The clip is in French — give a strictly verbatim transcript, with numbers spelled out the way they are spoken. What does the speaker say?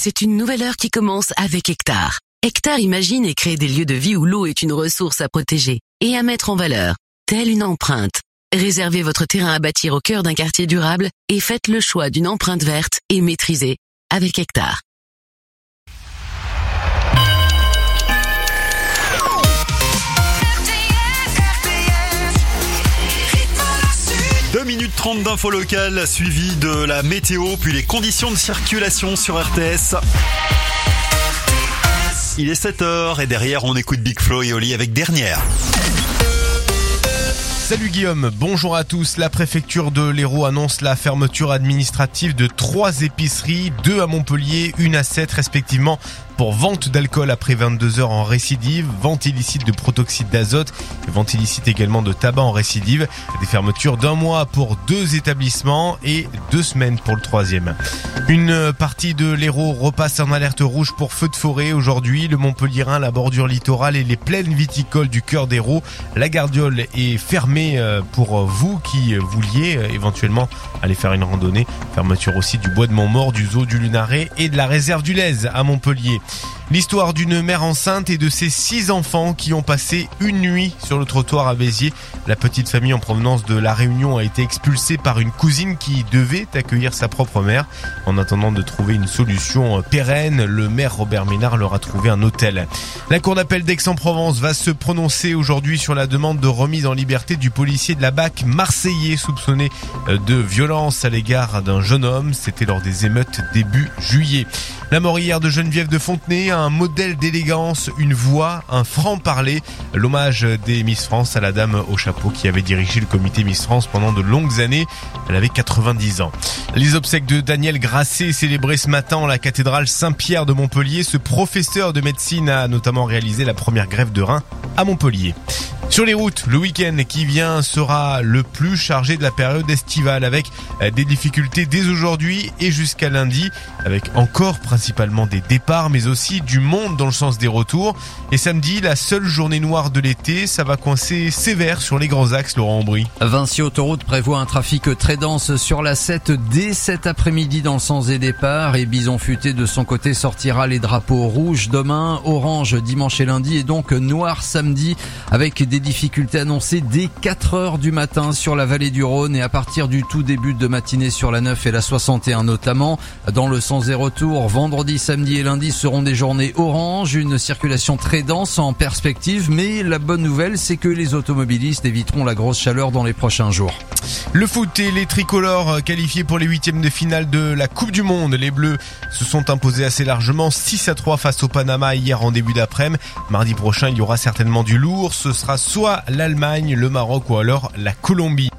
c'est une nouvelle heure qui commence avec Hectare. Hectare imagine et crée des lieux de vie où l'eau est une ressource à protéger et à mettre en valeur, telle une empreinte. Réservez votre terrain à bâtir au cœur d'un quartier durable et faites le choix d'une empreinte verte et maîtrisée avec Hectare. deux minutes trente d'infos locales, suivi de la météo, puis les conditions de circulation sur R T S. Il est sept heures et derrière on écoute Big Flo et Oli avec Dernière. Salut Guillaume, bonjour à tous. La préfecture de l'Hérault annonce la fermeture administrative de trois épiceries, deux à Montpellier, une à Sète respectivement, pour vente d'alcool après vingt-deux heures en récidive, vente illicite de protoxyde d'azote et vente illicite également de tabac en récidive. Des fermetures d'un mois pour deux établissements et deux semaines pour le troisième. Une partie de l'Hérault repasse en alerte rouge pour feu de forêt aujourd'hui. Le Montpelliérain, la bordure littorale et les plaines viticoles du cœur d'Hérault. La Gardiole est fermée pour vous qui vouliez éventuellement aller faire une randonnée. Fermeture aussi du bois de Montmort, du zoo du Lunaret et de la réserve du Lez à Montpellier. L'histoire d'une mère enceinte et de ses six enfants qui ont passé une nuit sur le trottoir à Béziers. La petite famille en provenance de La Réunion a été expulsée par une cousine qui devait accueillir sa propre mère. En attendant de trouver une solution pérenne, le maire Robert Ménard leur a trouvé un hôtel. La cour d'appel d'Aix-en-Provence va se prononcer aujourd'hui sur la demande de remise en liberté du policier de la B A C marseillais soupçonné de violence à l'égard d'un jeune homme. C'était lors des émeutes début juillet. La mort hier de Geneviève de Fontenay, un modèle d'élégance, une voix, un franc-parler. L'hommage des Miss France à la dame au chapeau qui avait dirigé le comité Miss France pendant de longues années. Elle avait quatre-vingt-dix ans. Les obsèques de Daniel Grasset célébrées ce matin en la cathédrale Saint-Pierre de Montpellier. Ce professeur de médecine a notamment réalisé la première greffe de rein à Montpellier. Sur les routes, le week-end qui vient sera le plus chargé de la période estivale avec des difficultés dès aujourd'hui et jusqu'à lundi, avec encore principalement des départs mais aussi du monde dans le sens des retours. Et samedi, la seule journée noire de l'été, ça va coincer sévère sur les grands axes, Laurent Aubry. Vinci Autoroute prévoit un trafic très dense sur la sept dès cet après-midi dans le sens des départs et Bison Futé de son côté sortira les drapeaux rouges demain, orange dimanche et lundi et donc noir samedi avec des difficultés annoncées dès quatre heures du matin sur la vallée du Rhône et à partir du tout début de matinée sur la neuf et la soixante et un notamment. Dans le sens des retours, vendredi, samedi et lundi seront des journées orange, une circulation très dense en perspective, mais la bonne nouvelle c'est que les automobilistes éviteront la grosse chaleur dans les prochains jours. Le foot et les tricolores qualifiés pour les huitièmes de finale de la Coupe du Monde. Les Bleus se sont imposés assez largement six à trois face au Panama hier en début d'après-midi. Mardi prochain, il y aura certainement du lourd. Ce sera soit l'Allemagne, le Maroc ou alors la Colombie.